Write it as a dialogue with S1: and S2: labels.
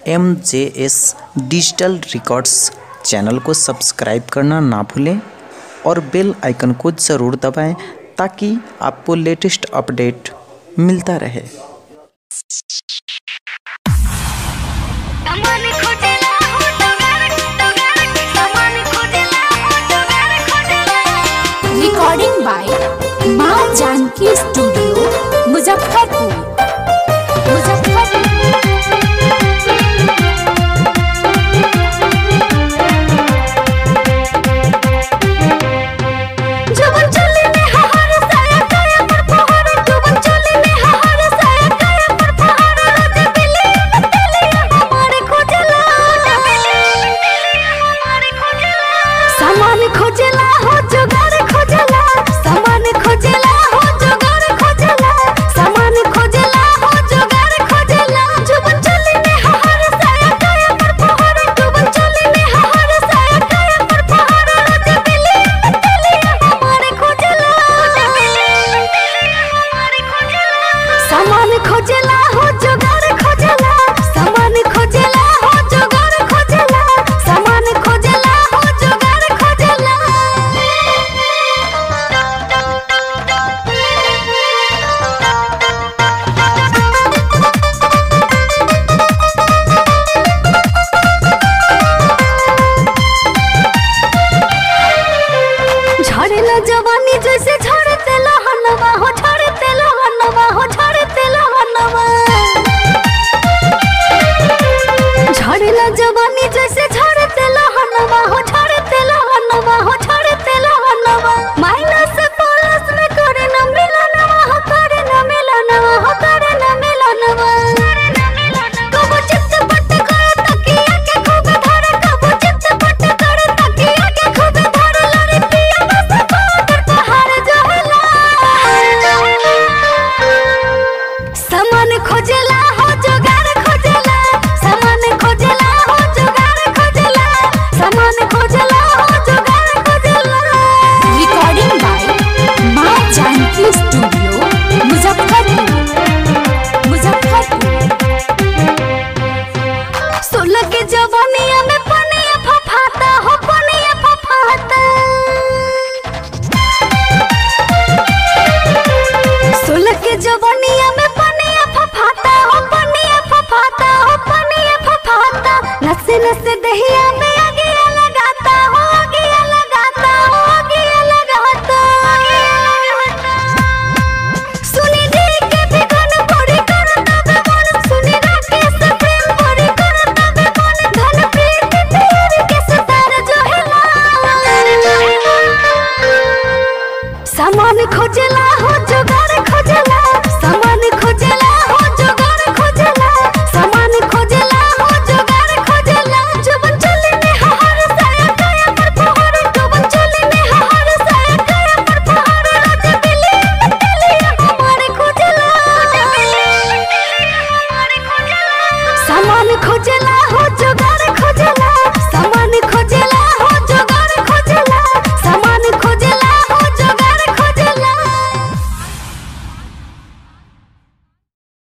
S1: MJS digital records channel को subscribe करना ना भूलें और बेल आइकन को ज़रूर दबाएं ताकि आपको लेटेस्ट अपडेट मिलता रहे।
S2: रिकॉर्डिंग बाय माँ जानकी स्टूडियो मुजफ्फरपुर। जवानी जैसे झड़ते लहनवा हो, झड़ते लहनवा हो, झड़ते लहनवा। झड़ेला जवानी जैसे झड़ते लहनवा हो, झड़ते लहनवा हो, झड़ते लहनवा। माइनस प्लस में करे न मिलनवा हो, करे न मिलनवा हो, करे न मिलनवा। कबो चित्त पट करे तकिया के खूब धरे, कबो चित्त पट करे तकिया के खूब धरे। लड़ी पिया बस सामान खोजेला हो, जोगार खोजेला, सामान खोजेला हो, जोगार खोजेला, सामान खोजेला हो, जोगार खोजेला। रिकॉर्डिंग बाय माँ जानकी स्टूडियो मुजफ्फरपुर। सोलह के जवानिया में पनिया फफाता हो, पनिया फफाता। सोलह के जवानिया में पनिया फफाता हो, पनिया फफाता हो, पनिया फफाता। नसे नसे